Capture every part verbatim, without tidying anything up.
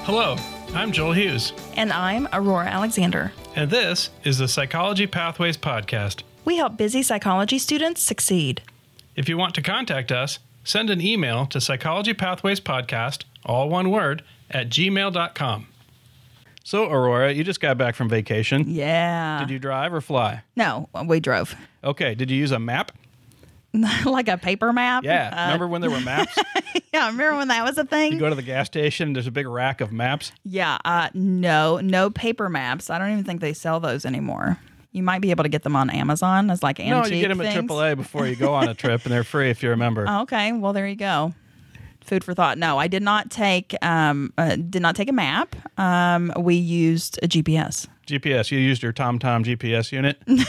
Hello, I'm Joel Hughes. And I'm Aurora Alexander. And this is the Psychology Pathways Podcast. We help busy psychology students succeed. If you want to contact us, send an email to psychologypathwayspodcast, all one word, at gmail dot com. So, Aurora, you just got back from vacation. Yeah. Did you drive or fly? No, we drove. Okay, did you use a map? Like a paper map? Yeah, Uh, remember when there were maps? yeah, remember when that was a thing? You go to the gas station, there's a big rack of maps. Yeah, uh, no, no paper maps. I don't even think they sell those anymore. You might be able to get them on Amazon as like antique No, you get them things. at triple A before you go on a trip, and they're free if you're a member. Oh, okay, well, there you go. Food for thought. No, I did not take um, uh, did not take a map. Um, we used a G P S. G P S, you used your TomTom G P S unit? no,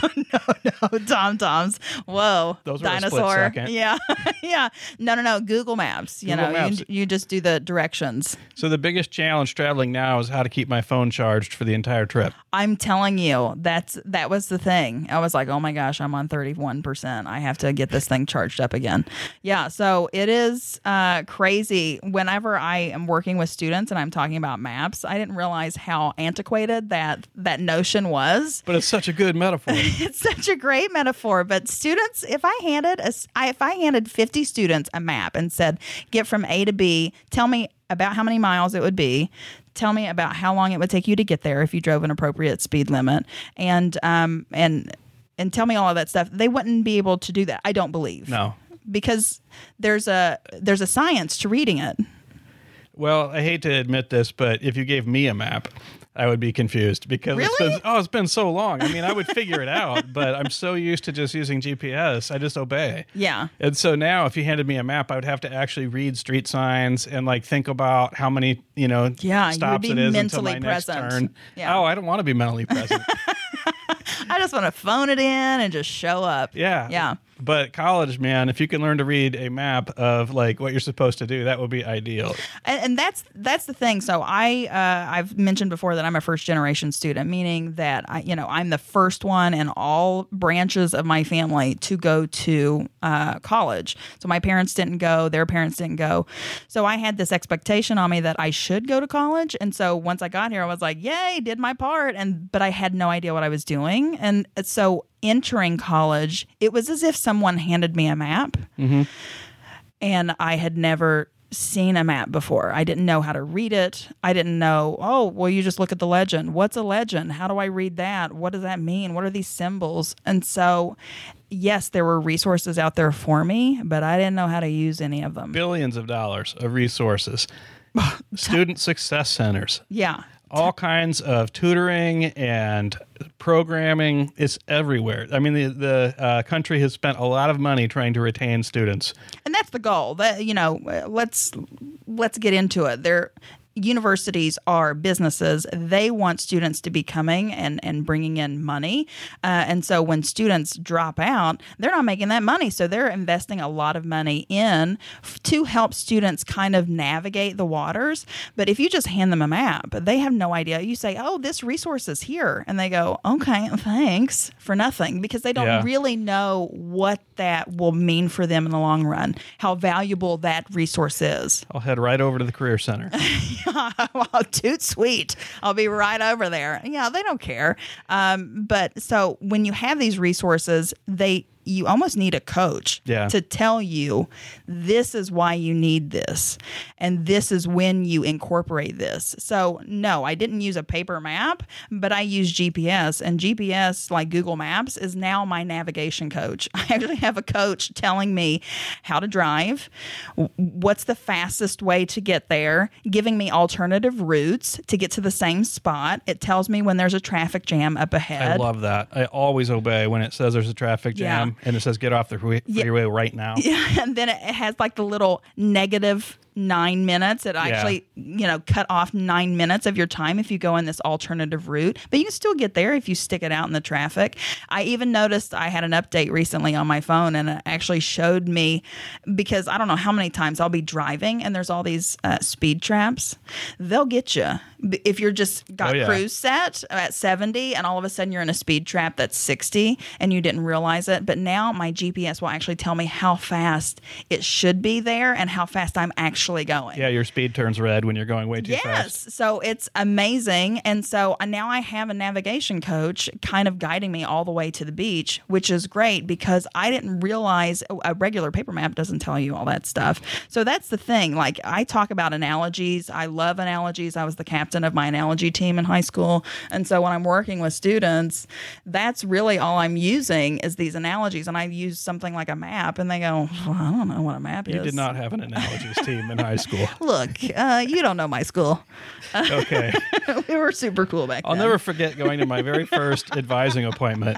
Tom Toms. Whoa, Those were a split dinosaur. second. Yeah, yeah. No, no, no. Google Maps. You Google know, Maps. You, you just do the directions. So the biggest challenge traveling now is how to keep my phone charged for the entire trip. I'm telling you, that's that was the thing. I was like, oh my gosh, I'm on thirty-one percent. I have to get this thing charged up again. Yeah, so it is uh, crazy. Whenever I am working with students and I'm talking about maps, I didn't realize how antiquated that that notion was. But it's such a good metaphor. It's such a great metaphor. But students, if I handed a, if I handed fifty students a map and said, get from A to B, tell me about how many miles it would be, tell me about how long it would take you to get there if you drove an appropriate speed limit, and um and and tell me all of that stuff, they wouldn't be able to do that. I don't believe. No. Because there's a there's a science to reading it. Well, I hate to admit this, but if you gave me a map, I would be confused because Really? it's been, oh, it's been so long. I mean, I would figure it out, but I'm so used to just using G P S, I just obey. Yeah. And so now if you handed me a map, I would have to actually read street signs and like think about how many, you know, Yeah, you would stops be it is mentally until my next present. turn. Yeah. Oh, I don't want to be mentally present. I just want to phone it in and just show up. Yeah. Yeah. But college, man, if you can learn to read a map of like what you're supposed to do, that would be ideal. And, and that's that's the thing. So I uh, I've mentioned before that I'm a first generation student, meaning that I you know I'm the first one in all branches of my family to go to uh, college. So my parents didn't go, their parents didn't go. So I had this expectation on me that I should go to college. And so once I got here, I was like, yay, did my part. And but I had no idea what I was doing. And so entering college, it was as if someone handed me a map, Mm-hmm. and I had never seen a map before. I didn't know how to read it. I didn't know, oh, well, you just look at the legend. What's a legend? How do I read that? What does that mean? What are these symbols? And so, yes, there were resources out there for me, but I didn't know how to use any of them. Billions of dollars of resources. Student success centers. Yeah. All kinds of tutoring and programming. It's everywhere. I mean, the, the uh, country has spent a lot of money trying to retain students. And that's the goal. That you know, uh, let's let's get into it. There universities are businesses. They want students to be coming and, and bringing in money. Uh, and so when students drop out, they're not making that money. So they're investing a lot of money in f- to help students kind of navigate the waters. But if you just hand them a map, they have no idea. You say, oh, this resource is here. And they go, okay, thanks, for nothing, because they don't Yeah. really know what that will mean for them in the long run, how valuable that resource is. I'll head right over to the Career Center. Well, toot sweet. I'll be right over there. Yeah, they don't care. Um, but so when you have these resources, they you almost need a coach Yeah. to tell you this is why you need this, and this is when you incorporate this. So no, I didn't use a paper map, but I use G P S, and G P S, like Google Maps, is now my navigation coach. I actually have a coach telling me how to drive, w- what's the fastest way to get there, giving me alternative routes to get to the same spot. It tells me when there's a traffic jam up I ahead. love that. I always obey when it says there's a traffic jam and it says get off the freeway Yeah. freeway right now. Yeah, and then it has like the little negative nine minutes. It actually, you know, cut off nine minutes of your time if you go in this alternative route. But you can still get there if you stick it out in the traffic. I even noticed I had an update recently on my phone, and it actually showed me, because I don't know how many times I'll be driving and there's all these uh, speed traps. They'll get you. If you're just got Oh, yeah. cruise set at seventy and all of a sudden you're in a speed trap that's sixty and you didn't realize it. But now my G P S will actually tell me how fast it should be there and how fast I'm actually actually going. Yeah, your speed turns red when you're going way too yes. fast. So it's amazing. And so uh, now I have a navigation coach kind of guiding me all the way to the beach, which is great because I didn't realize a regular paper map doesn't tell you all that stuff. So that's the thing. Like, I talk about analogies. I love analogies. I was the captain of my analogy team in high school. And so when I'm working with students, that's really all I'm using is these analogies. And I use something like a map and they go, well, I don't know what a map is. You did not have an analogies team in high school. Look, uh, you don't know my school. Okay. We were super cool back I'll then. never forget going to my very first advising appointment.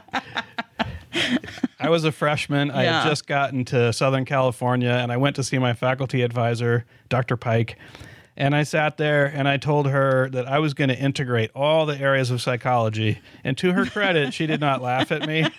I was a freshman. I Yeah. had just gotten to Southern California, and I went to see my faculty advisor, Doctor Pike. And I sat there and I told her that I was going to integrate all the areas of psychology. And to her credit, she did not laugh at me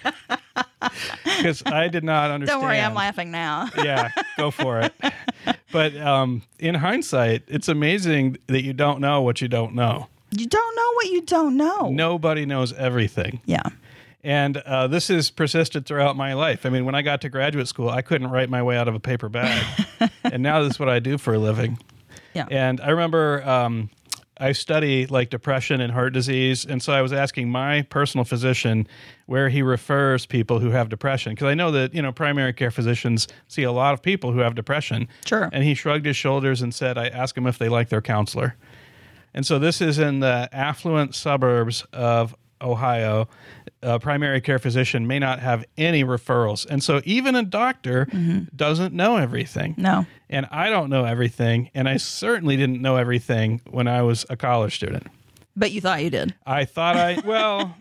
because I did not understand. Don't worry, I'm laughing now. Yeah, go for it. But um, in hindsight, it's amazing that you don't know what you don't know. You don't know what you don't know. Nobody knows everything. Yeah. And uh, this has persisted throughout my life. I mean, when I got to graduate school, I couldn't write my way out of a paper bag. And now this is what I do for a living. Yeah. And I remember um, I study like depression and heart disease. And so I was asking my personal physician where he refers people who have depression. Because I know that, you know, primary care physicians see a lot of people who have depression. Sure. And he shrugged his shoulders and said, I ask them if they like their counselor. And so this is in the affluent suburbs of Ohio. A primary care physician may not have any referrals. And so even a doctor mm-hmm. doesn't know everything. No. And I don't know everything. And I certainly didn't know everything when I was a college student. But you thought you did. I thought I, well,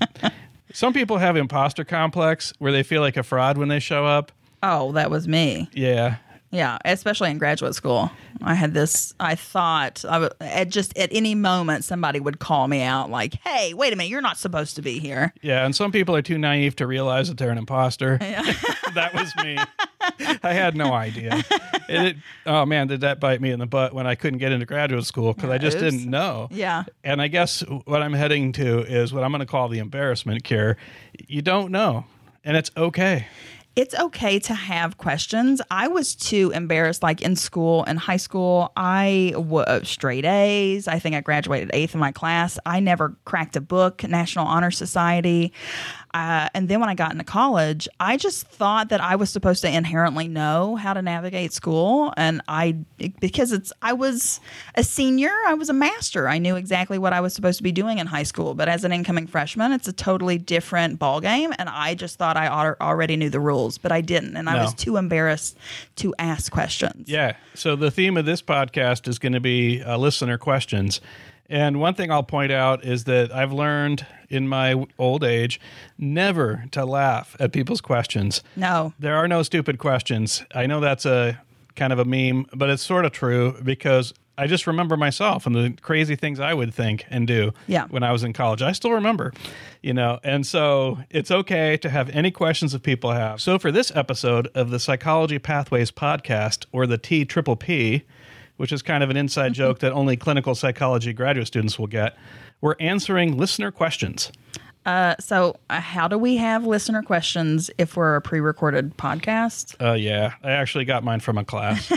some people have imposter complex where they feel like a fraud when they show up. Oh, that was me. Yeah. Yeah, especially in graduate school. I had this, I thought, I w- at just at any moment, somebody would call me out like, hey, wait a minute, you're not supposed to be here. Yeah, and some people are too naive to realize that they're an imposter. Yeah. That was me. I had no idea. It, it, oh, man, did that bite me in the butt when I couldn't get into graduate school because I just Oops. didn't know. Yeah. And I guess what I'm heading to is what I'm going to call the embarrassment cure. You don't know, and it's okay. It's okay to have questions. I was too embarrassed, like in school and high school. I was straight A's. I think I graduated eighth in my class. I never cracked a book, National Honor Society. Uh, and then when I got into college, I just thought that I was supposed to inherently know how to navigate school. And I, because it's, I was a senior, I was a master. I knew exactly what I was supposed to be doing in high school. But as an incoming freshman, it's a totally different ballgame. And I just thought I already knew the rules, but I didn't. And I No. was too embarrassed to ask questions. Yeah. So the theme of this podcast is going to be uh, listener questions. And one thing I'll point out is that I've learned in my old age never to laugh at people's questions. No. There are no stupid questions. I know that's a kind of a meme, but it's sort of true because I just remember myself and the crazy things I would think and do Yeah. when I was in college. I still remember, you know, and so it's okay to have any questions that people have. So for this episode of the Psychology Pathways podcast, or the T Triple P, which is kind of an inside joke that only clinical psychology graduate students will get, we're answering listener questions. Uh, so uh, how do we have listener questions if we're a pre-recorded podcast? Uh, yeah, I actually got mine from a class.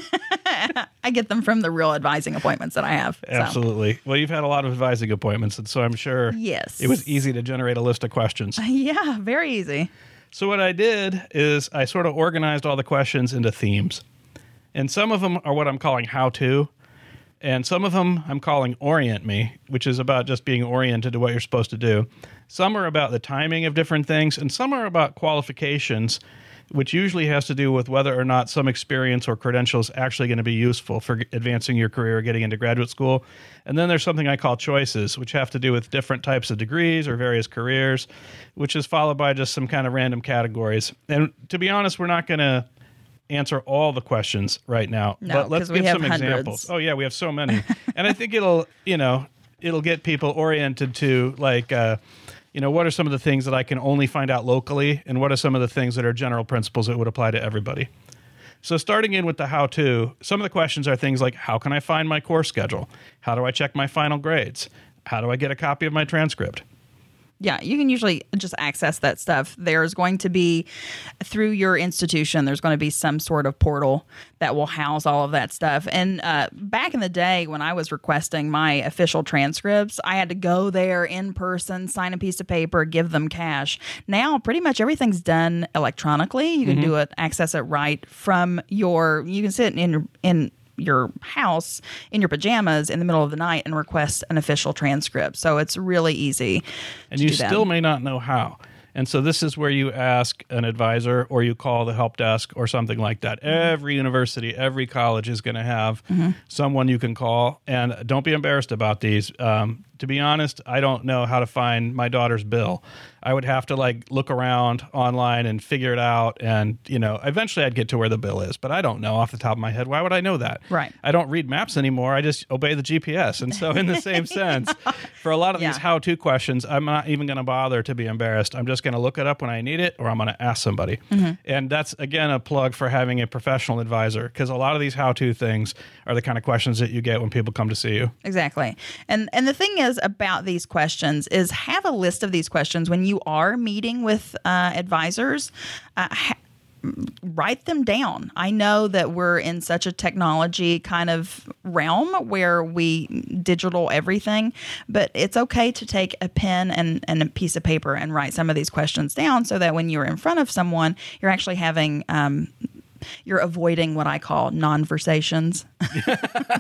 I get them from the real advising appointments that I have. so. Absolutely. Well, you've had a lot of advising appointments, and so I'm sure Yes. it was easy to generate a list of questions. Yeah, very easy. So what I did is I sort of organized all the questions into themes. And some of them are what I'm calling how-to, and some of them I'm calling orient me, which is about just being oriented to what you're supposed to do. Some are about the timing of different things, and some are about qualifications, which usually has to do with whether or not some experience or credential is actually going to be useful for advancing your career or getting into graduate school. And then there's something I call choices, which have to do with different types of degrees or various careers, which is followed by just some kind of random categories. And to be honest, we're not going to answer all the questions right now, No, but let's 'cause we give have some hundreds. examples. Oh yeah, we have so many. And I think it'll, you know, it'll get people oriented to like, uh, you know, what are some of the things that I can only find out locally, and what are some of the things that are general principles that would apply to everybody. So starting in with the how-to, some of the questions are things like, how can I find my course schedule? How do I check my final grades? How do I get a copy of my transcript? Yeah, you can usually just access that stuff. There's going to be, through your institution, there's going to be some sort of portal that will house all of that stuff. And uh, back in the day when I was requesting my official transcripts, I had to go there in person, sign a piece of paper, give them cash. Now, pretty much everything's done electronically. You can mm-hmm. do it, access it right from your, you can sit in in your house in your pajamas in the middle of the night and request an official transcript. So it's really easy. And you still may not know how. And so this is where you ask an advisor or you call the help desk or something like that. Mm-hmm. Every university, every college is going to have mm-hmm. someone you can call. And don't be embarrassed about these. Um, to be honest, I don't know how to find my daughter's bill. I would have to like look around online and figure it out. And, you know, eventually I'd get to where the bill is, but I don't know off the top of my head. Why would I know that? Right. I don't read maps anymore. I just obey the G P S. And so in the same sense, for a lot of yeah. these how-to questions, I'm not even going to bother to be embarrassed. I'm just going to look it up when I need it, or I'm going to ask somebody. Mm-hmm. And that's, again, a plug for having a professional advisor, because a lot of these how-to things are the kind of questions that you get when people come to see you. Exactly. And and the thing is about these questions is have a list of these questions when you are meeting with uh, advisors. Uh, ha- write them down. I know that we're in such a technology kind of realm where we digital everything, but it's okay to take a pen and, and a piece of paper and write some of these questions down so that when you're in front of someone, you're actually having um, you're avoiding what I call non-versations. so,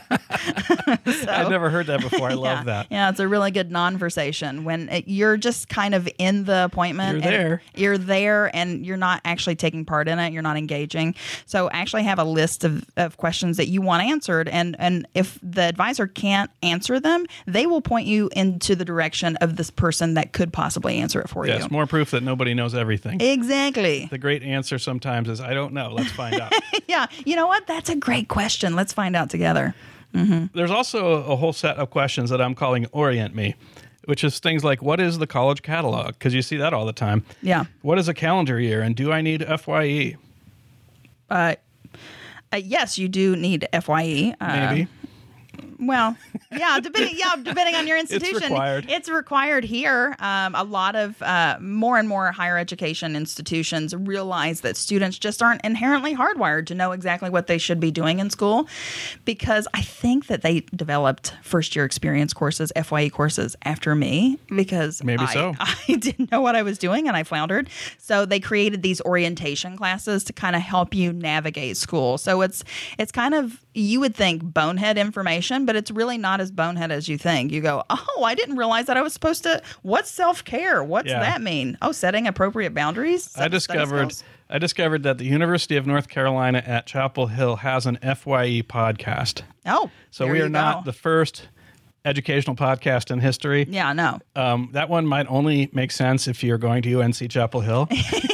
I've never heard that before. I yeah, love that. Yeah, it's a really good non-versation when it, you're just kind of in the appointment. You're there. You're there and you're not actually taking part in it. You're not engaging. So actually have a list of, of questions that you want answered. And, and if the advisor can't answer them, they will point you into the direction of this person that could possibly answer it for yes, you. Yes, more proof that nobody knows everything. Exactly. The great answer sometimes is, I don't know. Let's find out. Yeah. You know what? That's a great question. Let's find out together. Mm-hmm. There's also a whole set of questions that I'm calling Orient Me, which is things like, what is the college catalog? Because you see that all the time. Yeah. What is a calendar year? And do I need F Y E? Uh, uh, yes, you do need F Y E. Uh, Maybe. Well, yeah, depending, yeah, depending on your institution, it's required. It's required here. Um, a lot of uh, more and more higher education institutions realize that students just aren't inherently hardwired to know exactly what they should be doing in school, because I think that they developed first year experience courses, F Y E courses, after me, because maybe I, so. I didn't know what I was doing and I floundered. So they created these orientation classes to kind of help you navigate school. So it's it's kind of, you would think bonehead information, but it's really not as bonehead as you think. You go, oh, I didn't realize that I was supposed to. What's self-care? What's yeah. that mean? Oh, setting appropriate boundaries. I discovered I discovered that the University of North Carolina at Chapel Hill has an F Y E podcast. Oh, so we are not go. the first educational podcast in history. Yeah, no. Um, that one might only make sense if you're going to U N C Chapel Hill.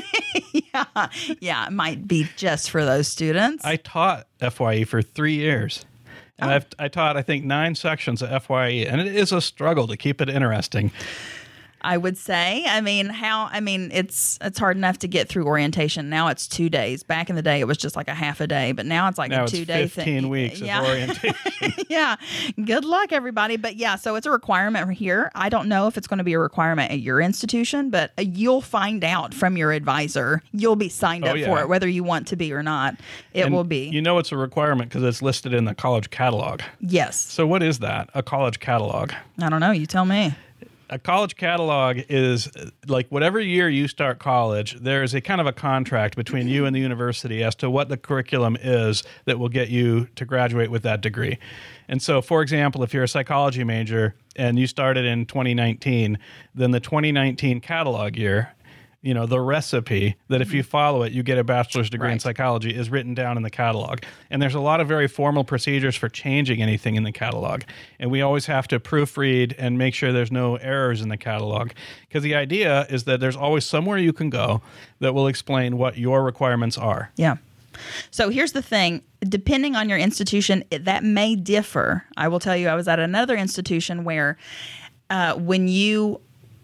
yeah, yeah, it might be just for those students. I taught F Y E for three years. And oh. I've, I taught, I think, nine sections of F Y E, and it is a struggle to keep it interesting. I would say. I mean, how? I mean, it's it's hard enough to get through orientation. Now it's two days. Back in the day, it was just like a half a day, but now it's like now a two day it's thing. fifteen weeks yeah. of orientation. Yeah. Good luck, everybody. But yeah, so it's a requirement here. I don't know if it's going to be a requirement at your institution, but you'll find out from your advisor. You'll be signed oh, up yeah. for it, whether you want to be or not. It and will be. You know it's a requirement because it's listed in the college catalog. Yes. So what is that? A college catalog? I don't know. You tell me. A college catalog is like whatever year you start college, there's a kind of a contract between you and the university as to what the curriculum is that will get you to graduate with that degree. And so, for example, if you're a psychology major and you started in twenty nineteen, then the twenty nineteen catalog year, you know, the recipe that if you follow it, you get a bachelor's degree right. in psychology is written down in the catalog. And there's a lot of very formal procedures for changing anything in the catalog. And we always have to proofread and make sure there's no errors in the catalog. Because the idea is that there's always somewhere you can go that will explain what your requirements are. Yeah. So here's the thing. Depending on your institution, it, that may differ. I will tell you, I was at another institution where uh, when you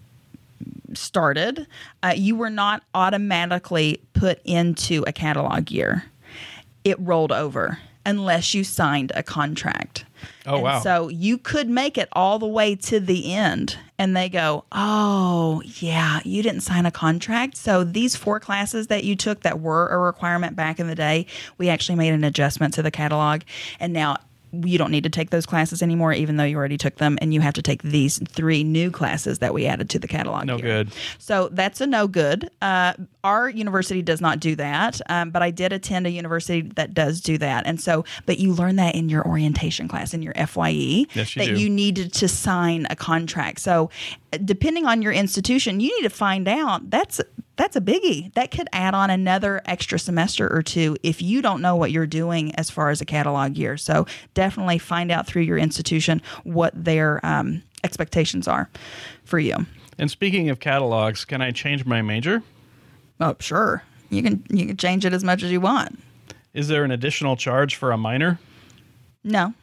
started, uh, you were not automatically put into a catalog year. It rolled over. unless you signed a contract. Oh, and wow. So you could make it all the way to the end and they go, oh, yeah, you didn't sign a contract. So these four classes that you took that were a requirement back in the day, we actually made an adjustment to the catalog. And now you don't need to take those classes anymore, even though you already took them. And you have to take these three new classes that we added to the catalog. No here. good. So that's a no good. Uh, our university does not do that. Um, but I did attend a university that does do that. And so, but you learn that in your orientation class, in your F Y E, Yes, you that do. you needed to sign a contract. So depending on your institution, you need to find out that's That's a biggie. That could add on another extra semester or two if you don't know what you're doing as far as a catalog year. So definitely find out through your institution what their um, expectations are for you. And speaking of catalogs, can I change my major? Oh, sure. You can you can change it as much as you want. Is there an additional charge for a minor? No.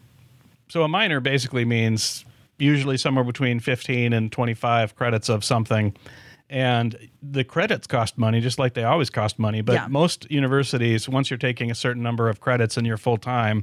So a minor basically means usually somewhere between fifteen and twenty-five credits of something. And the credits cost money, just like they always cost money. But Yeah. most universities, once you're taking a certain number of credits and you're full-time,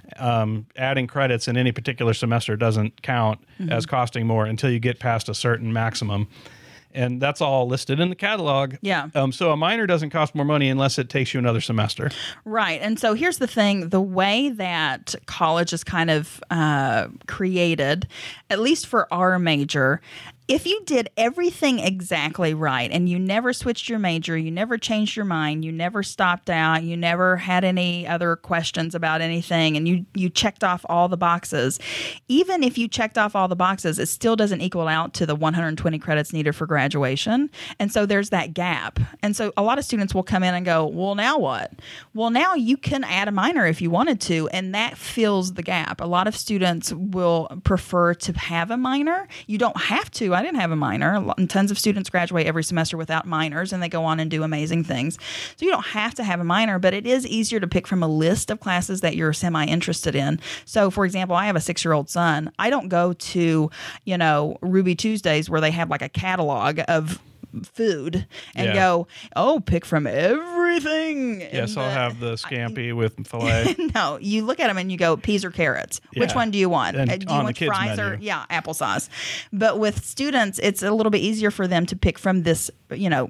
um, adding credits in any particular semester doesn't count Mm-hmm. as costing more until you get past a certain maximum. And that's all listed in the catalog. Yeah. Um, so a minor doesn't cost more money unless it takes you another semester. Right. And so here's the thing, the way that college is kind of uh, created, at least for our major, if you did everything exactly right and you never switched your major, you never changed your mind, you never stopped out, you never had any other questions about anything, and you, you checked off all the boxes, even if you checked off all the boxes, it still doesn't equal out to the one hundred twenty credits needed for graduation. And so there's that gap. And so a lot of students will come in and go, well, now what? Well, now you can add a minor if you wanted to, and that fills the gap. A lot of students will prefer to have a minor. You don't have to. I didn't have a minor. A lot- and tons of students graduate every semester without minors, and they go on and do amazing things. So you don't have to have a minor, but it is easier to pick from a list of classes that you're semi-interested in. So, for example, I have a six-year-old son. I don't go to, you know, Ruby Tuesdays where they have like a catalog of food and Yeah. go, oh, pick from everything. Yes, in I'll the- have the scampi with filet. No, you look at them and you go, peas or carrots. Which Yeah. one do you want? And Uh, do you on the want kids' fries or menu. yeah, applesauce? But with students, it's a little bit easier for them to pick from this, you know,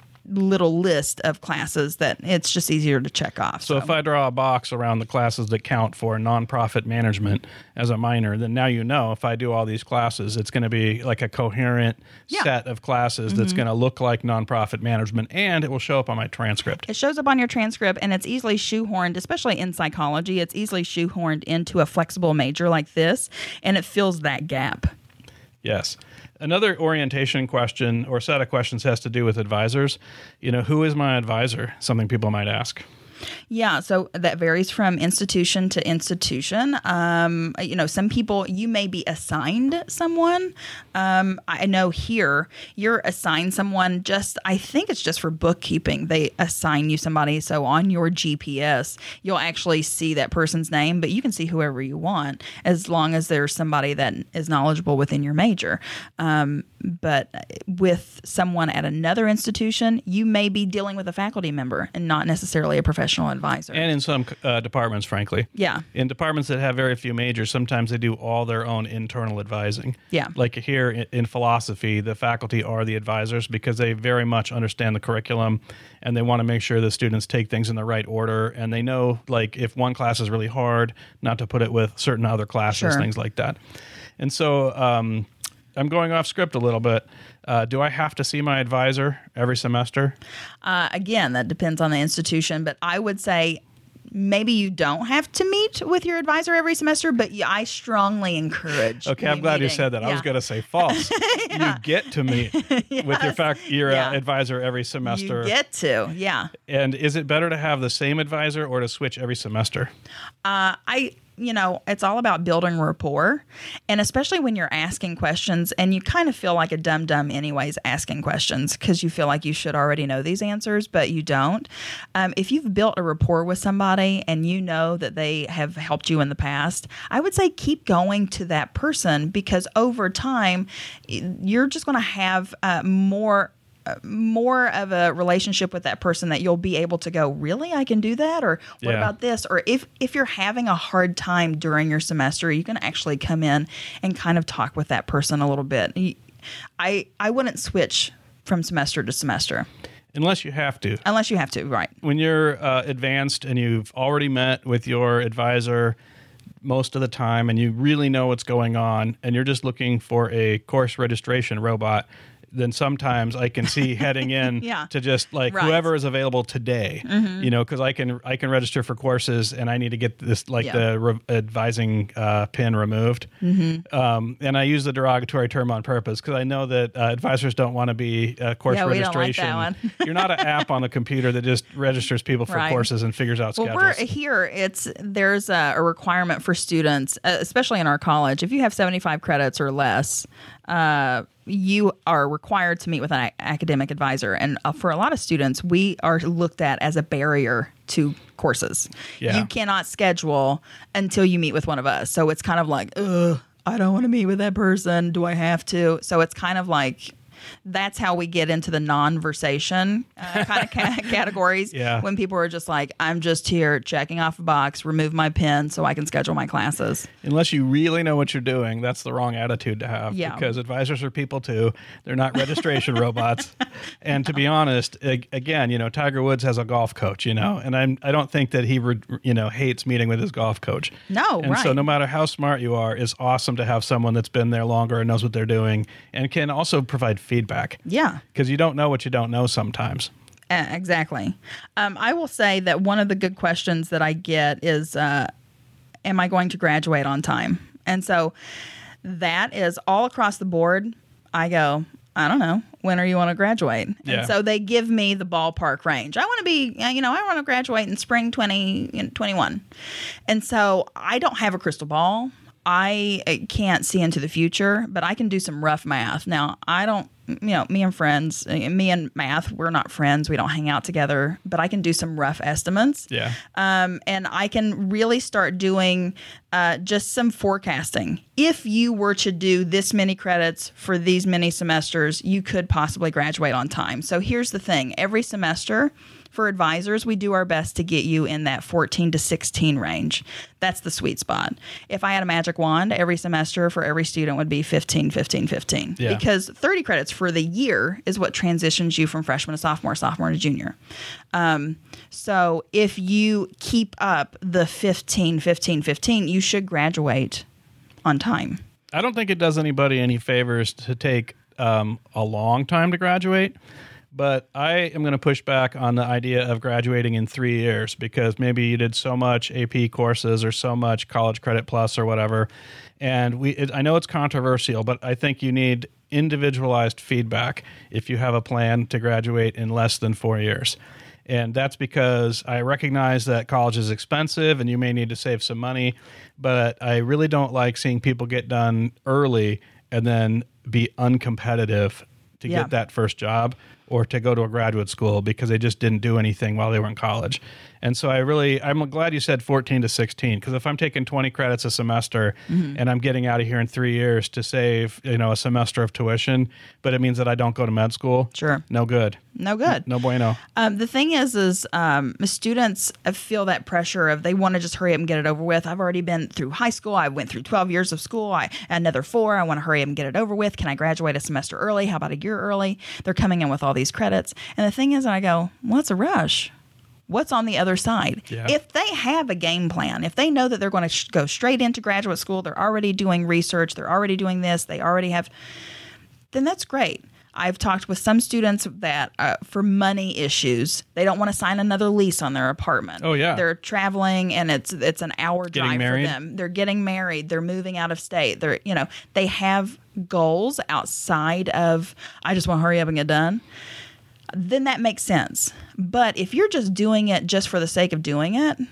little list of classes that it's just easier to check off. So if I draw a box around the classes that count for nonprofit management as a minor, then now you know if I do all these classes, it's going to be like a coherent Yeah. set of classes that's going to look like nonprofit management, and it will show up on my transcript. It shows up on your transcript, and it's easily shoehorned, especially in psychology. It's easily shoehorned into a flexible major like this, and it fills that gap. Yes. Another orientation question or set of questions has to do with advisors. You know, who is my advisor? Something people might ask. Yeah, so that varies from institution to institution. Um, you know, some people, you may be assigned someone. Um, I know here, you're assigned someone just, I think it's just for bookkeeping. They assign you somebody. So on your G P S, you'll actually see that person's name, but you can see whoever you want as long as there's somebody that is knowledgeable within your major. Um, but with someone at another institution, you may be dealing with a faculty member and not necessarily a professional advisor. And in some uh, departments, frankly. Yeah. In departments that have very few majors, sometimes they do all their own internal advising. Yeah. Like here in, in philosophy, the faculty are the advisors because they very much understand the curriculum and they want to make sure the students take things in the right order. And they know, like, if one class is really hard, not to put it with certain other classes, Sure. things like that. And so um, I'm going off script a little bit. Uh, do I have to see my advisor every semester? Uh, again, that depends on the institution, but I would say maybe you don't have to meet with your advisor every semester, but y- I strongly encourage. Okay, I'm you glad you meeting. said that. I was Yeah. going to say false. You get to meet with your fac- your Yeah. uh, advisor every semester. You get to, yeah. And is it better to have the same advisor or to switch every semester? Uh, I, you know, it's all about building rapport. And especially when you're asking questions and you kind of feel like a dum dum, anyways, asking questions because you feel like you should already know these answers, but you don't. Um, if you've built a rapport with somebody and you know that they have helped you in the past, I would say keep going to that person because over time, you're just going to have uh, more more of a relationship with that person that you'll be able to go, really, I can do that? Or what Yeah. about this? Or if, if you're having a hard time during your semester, you can actually come in and kind of talk with that person a little bit. I, I wouldn't switch from semester to semester. Unless you have to. Unless you have to, right. When you're uh, advanced and you've already met with your advisor most of the time and you really know what's going on and you're just looking for a course registration robot, then sometimes I can see heading in Yeah. to just like Right. whoever is available today, Mm-hmm. you know, because I can I can register for courses and I need to get this like Yeah. the re- advising uh, pin removed. Mm-hmm. Um, and I use the derogatory term on purpose because I know that uh, advisors don't want to be uh, course Yeah, we don't like that registration. one. You're not an app on the computer that just registers people for Right. courses and figures out Well, schedules. we're here. It's there's a, a requirement for students, uh, especially in our college. If you have seventy-five credits or less, uh, you are required to meet with an a- academic advisor. And uh, for a lot of students, we are looked at as a barrier to courses. Yeah. You cannot schedule until you meet with one of us. So it's kind of like, ugh, I don't want to meet with that person. Do I have to? So it's kind of like. That's how we get into the non-versation uh, kind of ca- categories. Yeah. When people are just like, I'm just here checking off a box, remove my pen so I can schedule my classes. Unless you really know what you're doing, that's the wrong attitude to have. Yeah. Because advisors are people too. They're not registration robots. And to be honest, ag- again, you know, Tiger Woods has a golf coach, you know, and I'm I don't think that he, re- you know, hates meeting with his golf coach. No, and so right. no matter how smart you are, it's awesome to have someone that's been there longer and knows what they're doing and can also provide feedback. Yeah. Because you don't know what you don't know sometimes. Uh, exactly. Um, I will say that one of the good questions that I get is, uh, am I going to graduate on time? And so that is all across the board. I go, I don't know. When are you want to graduate? Yeah. And so they give me the ballpark range. I want to be, uh, you know, I want to graduate in spring twenty twenty-one. And so I don't have a crystal ball. I uh, can't see into the future, but I can do some rough math. Now, I don't, you know, me and friends, uh, me and math, we're not friends. We don't hang out together, but I can do some rough estimates. Yeah. Um, and I can really start doing uh, just some forecasting. If you were to do this many credits for these many semesters, you could possibly graduate on time. So here's the thing. Every semester for advisors, we do our best to get you in that fourteen to sixteen range. That's the sweet spot. If I had a magic wand, every semester for every student would be fifteen, fifteen, fifteen. Yeah. Because thirty credits for the year is what transitions you from freshman to sophomore, sophomore to junior. Um, so if you keep up the fifteen, fifteen, fifteen, you should graduate on time. I don't think it does anybody any favors to take um, a long time to graduate, but I am going to push back on the idea of graduating in three years because maybe you did so much A P courses or so much College Credit Plus or whatever. And we, it, I know it's controversial, but I think you need individualized feedback if you have a plan to graduate in less than four years. And that's because I recognize that college is expensive and you may need to save some money, but I really don't like seeing people get done early and then be uncompetitive to Yeah. get that first job or to go to a graduate school because they just didn't do anything while they were in college. And so I really, I'm glad you said fourteen to sixteen, because if I'm taking twenty credits a semester Mm-hmm. and I'm getting out of here in three years to save, you know, a semester of tuition, but it means that I don't go to med school. Sure. No good. No good. No bueno. Um, the thing is, is um, students feel that pressure of they want to just hurry up and get it over with. I've already been through high school. I went through twelve years of school. I another four. I want to hurry up and get it over with. Can I graduate a semester early? How about a year early? They're coming in with all these credits. And the thing is, I go, what's a rush? What's on the other side? Yeah. If they have a game plan, if they know that they're going to sh- go straight into graduate school, they're already doing research, they're already doing this, they already have, then that's great. I've talked with some students that uh, for money issues, they don't want to sign another lease on their apartment. Oh, yeah. They're traveling and it's it's an hour Getting drive married. for them. They're getting married. They're moving out of state. They're, you know, they have goals outside of, I just want to hurry up and get done. Then that makes sense. But if you're just doing it just for the sake of doing it,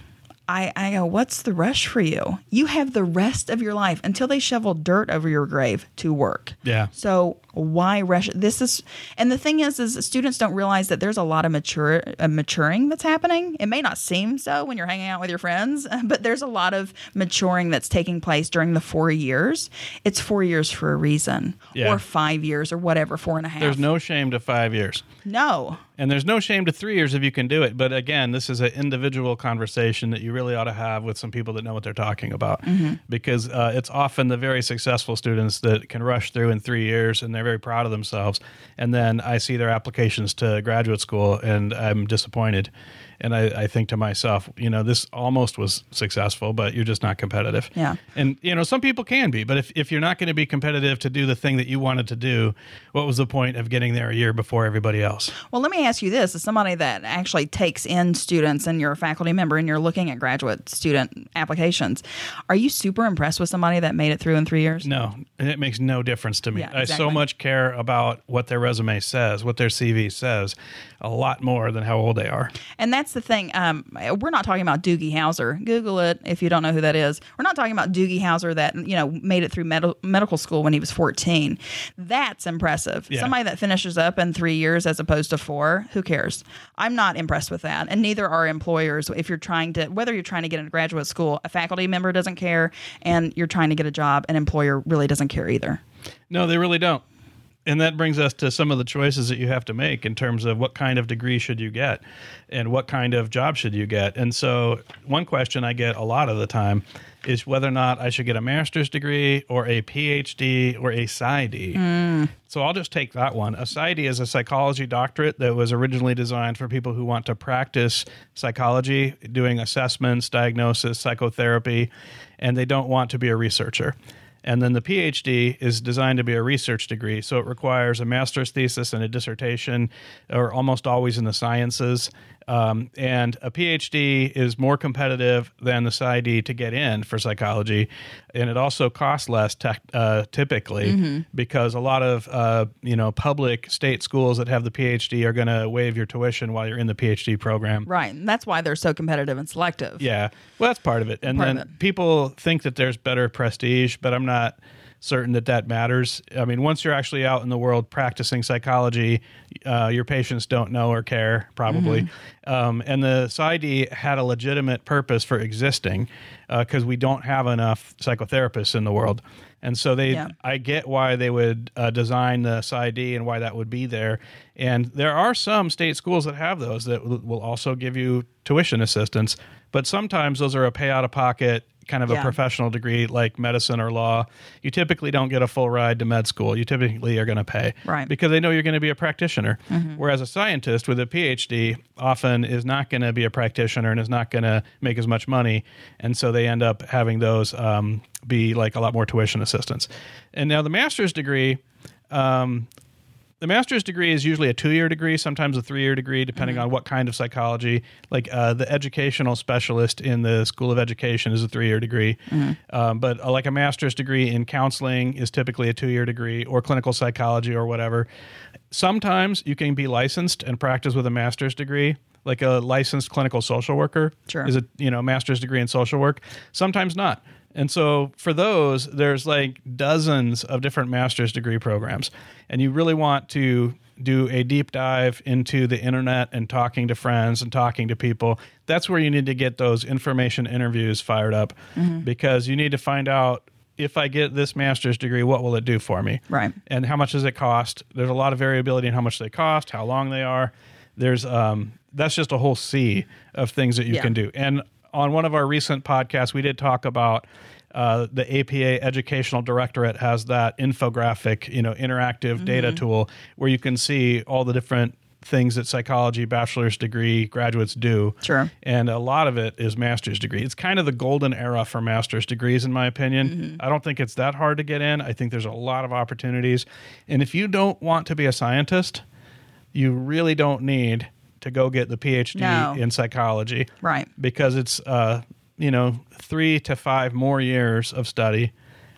I, I go, what's the rush for you? You have the rest of your life until they shovel dirt over your grave to work. Yeah. So why rush? This is, and the thing is, is students don't realize that there's a lot of mature, uh, maturing that's happening. It may not seem so when you're hanging out with your friends, but there's a lot of maturing that's taking place during the four years. It's four years for a reason, Yeah. or five years, or whatever, four and a half. There's no shame to five years. no. And there's no shame to three years if you can do it. But again, this is an individual conversation that you really ought to have with some people that know what they're talking about. Mm-hmm. Because uh, it's often the very successful students that can rush through in three years and they're very proud of themselves. And then I see their applications to graduate school and I'm disappointed. And I, I think to myself, you know, this almost was successful, but you're just not competitive. Yeah. And, you know, some people can be, but if, if you're not going to be competitive to do the thing that you wanted to do, what was the point of getting there a year before everybody else? Well, let me ask you this. As somebody that actually takes in students and you're a faculty member and you're looking at graduate student applications, are you super impressed with somebody that made it through in three years? No, and it makes no difference to me. Yeah, I exactly. so much care about what their resume says, what their C V says, a lot more than how old they are. And that's the thing. Um, we're not talking about Doogie Howser. Google it if you don't know who that is. We're not talking about Doogie Howser that, you know, made it through med- medical school when he was fourteen. That's impressive. Yeah. Somebody that finishes up in three years as opposed to four, who cares? I'm not impressed with that. And neither are employers. If you're trying to, whether you're trying to get into graduate school, a faculty member doesn't care, and you're trying to get a job, an employer really doesn't care either. No, they really don't. And that brings us to some of the choices that you have to make in terms of what kind of degree should you get and what kind of job should you get. And so one question I get a lot of the time is whether or not I should get a master's degree or a P H D or a PsyD. Mm. So I'll just take that one. A PsyD is a psychology doctorate that was originally designed for people who want to practice psychology, doing assessments, diagnosis, psychotherapy, and they don't want to be a researcher. And then the P H D is designed to be a research degree, so it requires a master's thesis and a dissertation, or almost always in the sciences. Um, and a P H D is more competitive than the PsyD to get in for psychology, and it also costs less tech, uh, typically mm-hmm. because a lot of uh, you know public state schools that have the P H D are going to waive your tuition while you're in the P H D program. Right, and that's why they're so competitive and selective. Yeah, well, that's part of it. And Part then of it. people think that there's better prestige, but I'm not certain that that matters. I mean, once you're actually out in the world practicing psychology, uh, your patients don't know or care, probably. Mm-hmm. Um, and the PsyD had a legitimate purpose for existing because uh, we don't have enough psychotherapists in the world. And so they, Yeah. I get why they would uh, design the PsyD and why that would be there. And there are some state schools that have those that will will also give you tuition assistance. But sometimes those are a pay out of pocket kind of Yeah. a professional degree like medicine or law. You typically don't get a full ride to med school. You typically are going to pay Right. because they know you're going to be a practitioner. Mm-hmm. Whereas a scientist with a P H D often is not going to be a practitioner and is not going to make as much money. And so they end up having those um, be like a lot more tuition assistance. And now the master's degree, um, the master's degree is usually a two-year degree, sometimes a three-year degree, depending mm-hmm. on what kind of psychology. Like uh, the educational specialist in the School of Education is a three-year degree. Mm-hmm. Um, but uh, like a master's degree in counseling is typically a two-year degree, or clinical psychology or whatever. Sometimes you can be licensed and practice with a master's degree. Like a licensed clinical social worker Sure. is a you know master's degree in social work. Sometimes not. And so for those, there's like dozens of different master's degree programs. And you really want to do a deep dive into the internet and talking to friends and talking to people. That's where you need to get those information interviews fired up mm-hmm. because you need to find out, if I get this master's degree, what will it do for me? Right. And how much does it cost? There's a lot of variability in how much they cost, how long they are. There's um, that's just a whole sea of things that you Yeah. can do. And on one of our recent podcasts, we did talk about uh, the A P A Educational Directorate has that infographic, you know, interactive mm-hmm. data tool where you can see all the different things that psychology bachelor's degree graduates do. Sure. And a lot of it is master's degree. It's kind of the golden era for master's degrees, in my opinion. Mm-hmm. I don't think it's that hard to get in. I think there's a lot of opportunities. And if you don't want to be a scientist, you really don't need to go get the P H D No. in psychology. Right. Because it's, uh, you know, three to five more years of study,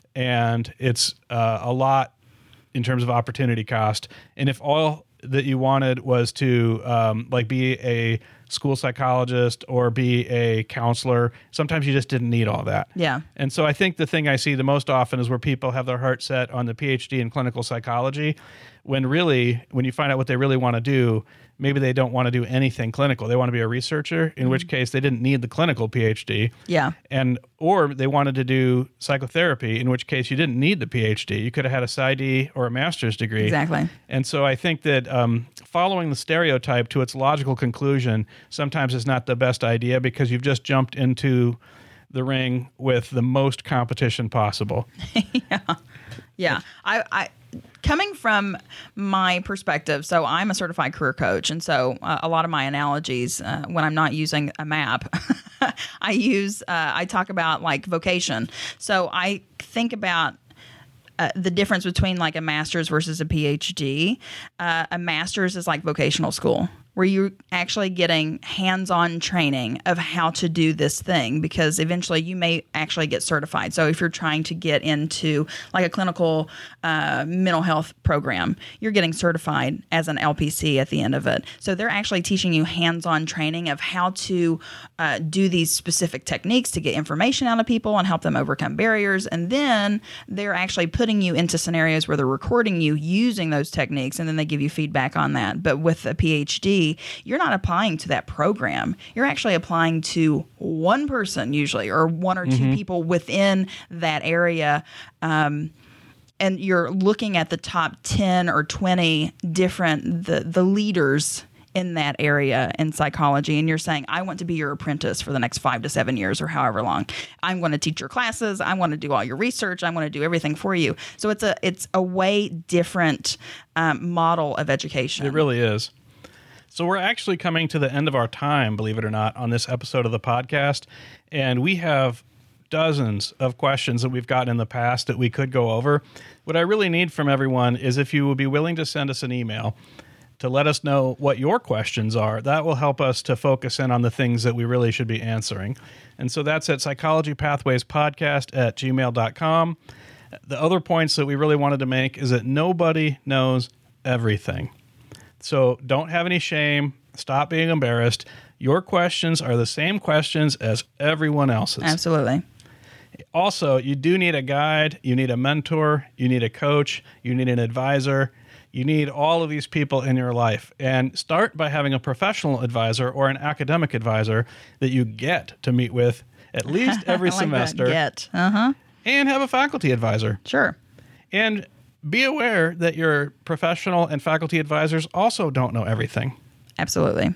and it's uh, a lot in terms of opportunity cost. And if all that you wanted was to um, like be a school psychologist or be a counselor. Sometimes you just didn't need all that. Yeah. And so I think the thing I see the most often is where people have their heart set on the P H D in clinical psychology, when really, when you find out what they really want to do, maybe they don't want to do anything clinical. They want to be a researcher, in mm-hmm. which case they didn't need the clinical P H D. Yeah. And or they wanted to do psychotherapy, in which case you didn't need the P H D. You could have had a PsyD or a master's degree. Exactly. And so I think that um, following the stereotype to its logical conclusion sometimes is not the best idea, because you've just jumped into the ring with the most competition possible. yeah. Yeah. I, I coming from my perspective, so I'm a certified career coach. And so uh, a lot of my analogies, uh, when I'm not using a map, I use, uh, I talk about like vocation. So I think about Uh, the difference between like a master's versus a P H D. Uh, a master's is like vocational school, where you're actually getting hands-on training of how to do this thing, because eventually you may actually get certified. So if you're trying to get into like a clinical uh, mental health program, you're getting certified as an L P C at the end of it. So they're actually teaching you hands-on training of how to uh, do these specific techniques to get information out of people and help them overcome barriers. And then they're actually putting you into scenarios where they're recording you using those techniques, and then they give you feedback on that. But with a P H D, you're not applying to that program. You're actually applying to one person usually, or one or two mm-hmm. people within that area. Um, and you're looking at the top ten or twenty different, the, the leaders in that area in psychology, and you're saying, I want to be your apprentice for the next five to seven years or however long. I'm going to teach your classes. I want to do all your research. I want to do everything for you. So it's a it's a way different um, model of education. It really is. So we're actually coming to the end of our time, believe it or not, on this episode of the podcast, and we have dozens of questions that we've gotten in the past that we could go over. What I really need from everyone is if you would be willing to send us an email to let us know what your questions are. That will help us to focus in on the things that we really should be answering. And so that's at psychology pathways podcast at gmail dot com. The other points that we really wanted to make is that nobody knows everything. So don't have any shame. Stop being embarrassed. Your questions are the same questions as everyone else's. Absolutely. Also, you do need a guide. You need a mentor. You need a coach. You need an advisor. You need all of these people in your life. And start by having a professional advisor or an academic advisor that you get to meet with at least every I like semester. That. Get. Uh-huh. And have a faculty advisor. Sure. And be aware that your professional and faculty advisors also don't know everything. Absolutely.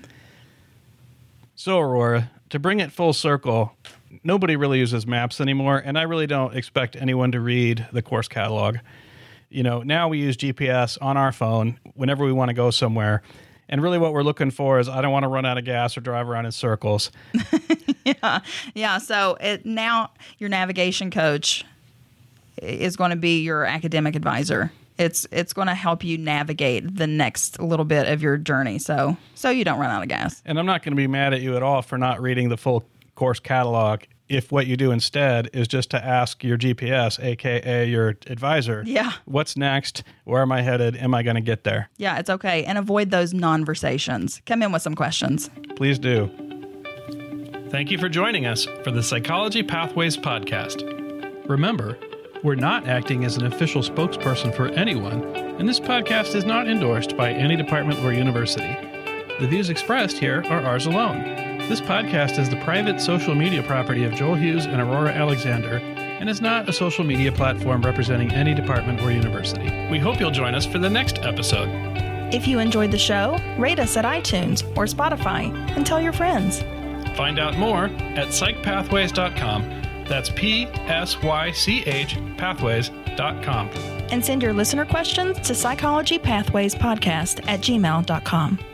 So, Aurora, to bring it full circle, nobody really uses maps anymore, and I really don't expect anyone to read the course catalog. You know, now we use G P S on our phone whenever we want to go somewhere. And really what we're looking for is I don't want to run out of gas or drive around in circles. yeah. Yeah. So it, now your navigation coach is going to be your academic advisor. It's it's going to help you navigate the next little bit of your journey, so so you don't run out of gas. And I'm not going to be mad at you at all for not reading the full course catalog if what you do instead is just to ask your G P S, a k a your advisor, yeah, what's next? Where am I headed? Am I going to get there? Yeah, it's okay. And avoid those non-versations. Come in with some questions. Please do. Thank you for joining us for the Psychology Pathways podcast. Remember, we're not acting as an official spokesperson for anyone, and this podcast is not endorsed by any department or university. The views expressed here are ours alone. This podcast is the private social media property of Joel Hughes and Aurora Alexander, and is not a social media platform representing any department or university. We hope you'll join us for the next episode. If you enjoyed the show, rate us at iTunes or Spotify and tell your friends. Find out more at psych pathways dot com. That's P S Y C H pathways dot com. And send your listener questions to psychology pathways podcast at gmail dot com.